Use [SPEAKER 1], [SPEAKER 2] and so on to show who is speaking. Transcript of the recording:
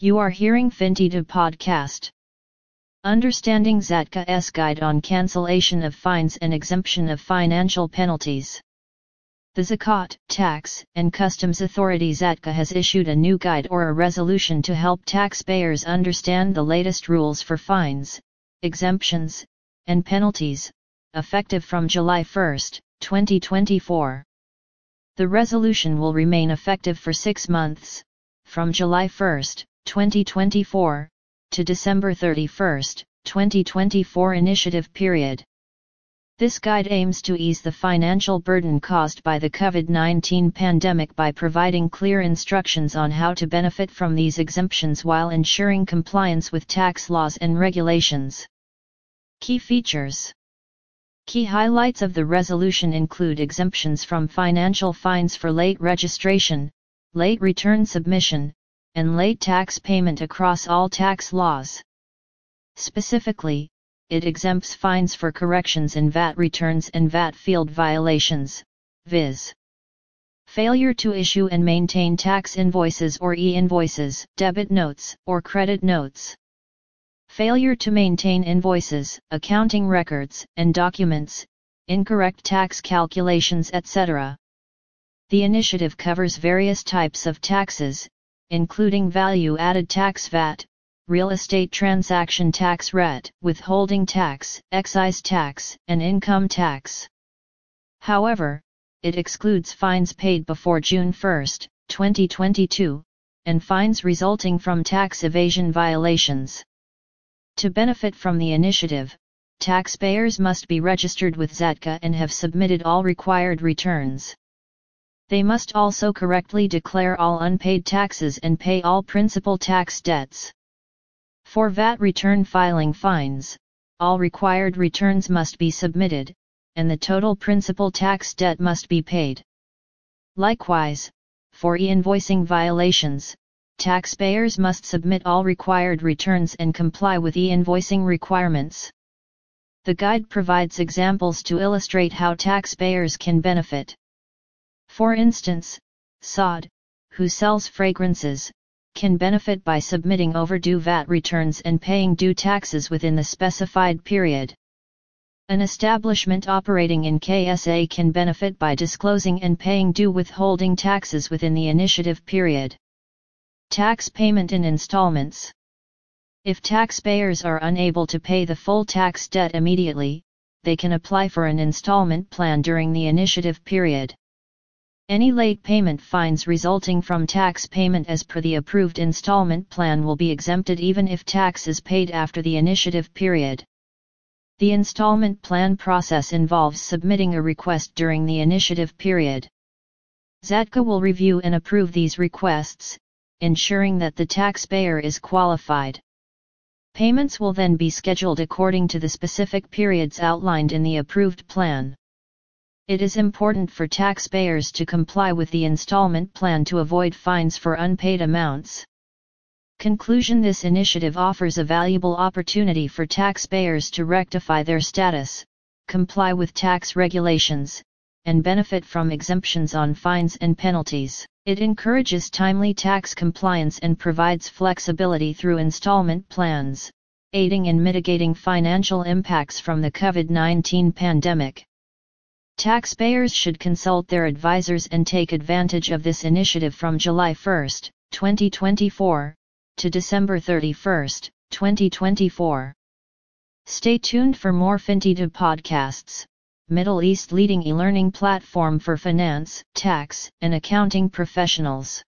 [SPEAKER 1] You are hearing FinTEDA podcast. Understanding Zatka's Guide on Cancellation of Fines and Exemption of Financial Penalties. The Zakat, Tax, and Customs Authority Zatka has issued a new guide or a resolution to help taxpayers understand the latest rules for fines, exemptions, and penalties, effective from July 1, 2024. The resolution will remain effective for 6 months, from July 1, 2024, to December 31, 2024 initiative period. This guide aims to ease the financial burden caused by the COVID-19 pandemic by providing clear instructions on how to benefit from these exemptions while ensuring compliance with tax laws and regulations. Key features. Key highlights of the resolution include exemptions from financial fines for late registration, late return submission, and late tax payment across all tax laws. Specifically, it exempts fines for corrections in VAT returns and VAT field violations, viz. failure to issue and maintain tax invoices or e-invoices, debit notes, or credit notes. Failure to maintain invoices, accounting records, and documents, incorrect tax calculations, etc. The initiative covers various types of taxes, including value-added tax VAT, real estate transaction tax RET, withholding tax, excise tax, and income tax. However, it excludes fines paid before June 1, 2022, and fines resulting from tax evasion violations. To benefit from the initiative, taxpayers must be registered with Zatka and have submitted all required returns. They must also correctly declare all unpaid taxes and pay all principal tax debts. For VAT return filing fines, all required returns must be submitted, and the total principal tax debt must be paid. Likewise, for e-invoicing violations, taxpayers must submit all required returns and comply with e-invoicing requirements. The guide provides examples to illustrate how taxpayers can benefit. For instance, Saad, who sells fragrances, can benefit by submitting overdue VAT returns and paying due taxes within the specified period. An establishment operating in KSA can benefit by disclosing and paying due withholding taxes within the initiative period. Tax payment in installments. If taxpayers are unable to pay the full tax debt immediately, they can apply for an installment plan during the initiative period. Any late payment fines resulting from tax payment as per the approved installment plan will be exempted even if tax is paid after the initiative period. The installment plan process involves submitting a request during the initiative period. Zatka will review and approve these requests, ensuring that the taxpayer is qualified. Payments will then be scheduled according to the specific periods outlined in the approved plan. It is important for taxpayers to comply with the installment plan to avoid fines for unpaid amounts. Conclusion: this initiative offers a valuable opportunity for taxpayers to rectify their status, comply with tax regulations, and benefit from exemptions on fines and penalties. It encourages timely tax compliance and provides flexibility through installment plans, aiding in mitigating financial impacts from the COVID-19 pandemic. Taxpayers should consult their advisors and take advantage of this initiative from July 1, 2024, to December 31, 2024. Stay tuned for more FinTEDA podcasts, Middle East leading e-learning platform for finance, tax, and accounting professionals.